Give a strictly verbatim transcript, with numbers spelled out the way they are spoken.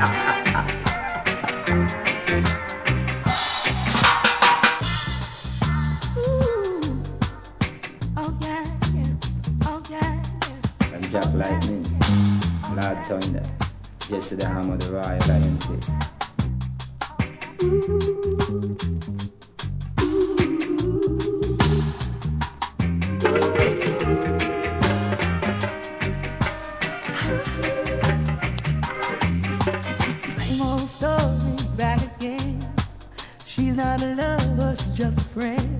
And Jack Lightning, Lord Thunder, Jesse the Hammer, the Royal Lion Fist. Same old story back again. She's not a lover, she's just a friend.